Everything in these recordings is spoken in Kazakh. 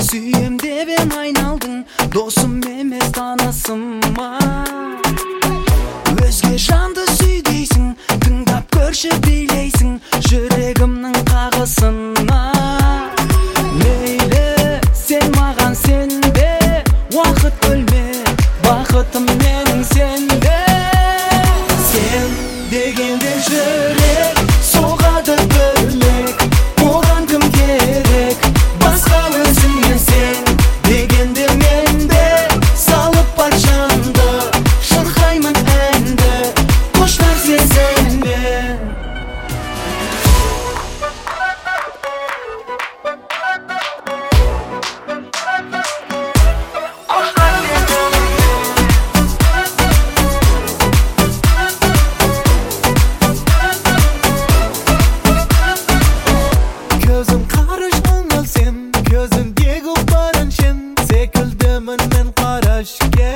Sүйем деп айналдың, досым емес танысыма. Өзге жанды сүй дейсің, тыңдап көрші билейсің жүрегімнің қағысына. Мейлі сен маған сенбе, уақыт бөлме, бақытым менің сенде. Сен дегенде жүрек соғады бөлек, оған кім керек, басқа өзіңе. Сен дегенде менде салып бар жанды, шырқаймын әнді, құштар сезіммен. Көзім қарыш аңылсен, көзіңдегі барыншен, секілдімін мен қарашке.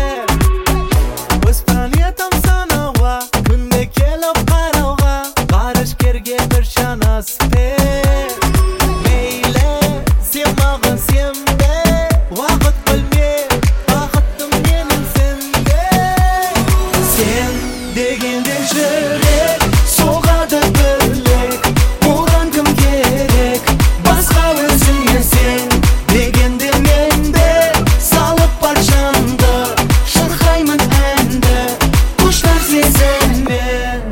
Өз планетам санауға, күнде келіп қарауға, ғарышкерге бір шанас бер. Мейлі сен маған сенбе, уақыт бөлме, бақытым менің сенде. Сен дегенде жүрек соғады бөлек, оған кім керек, басқа өзіңе. Сен дегенде менде салып бар жанды, шырқаймын әнді, құштар сезіммен.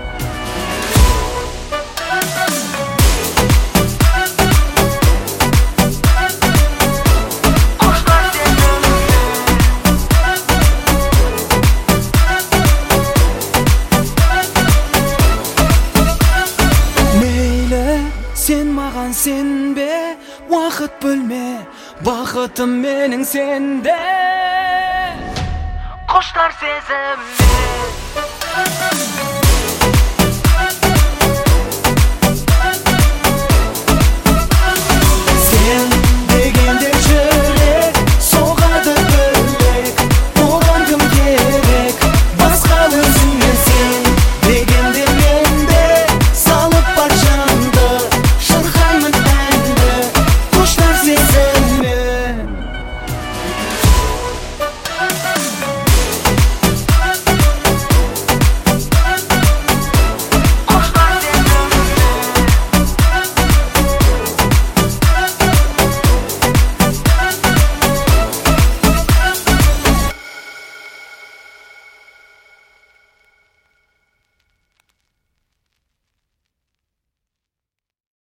Мейлі сен маған сенбе, уақыт бөлме, бақытым менің сенде. Құштар сезіммен.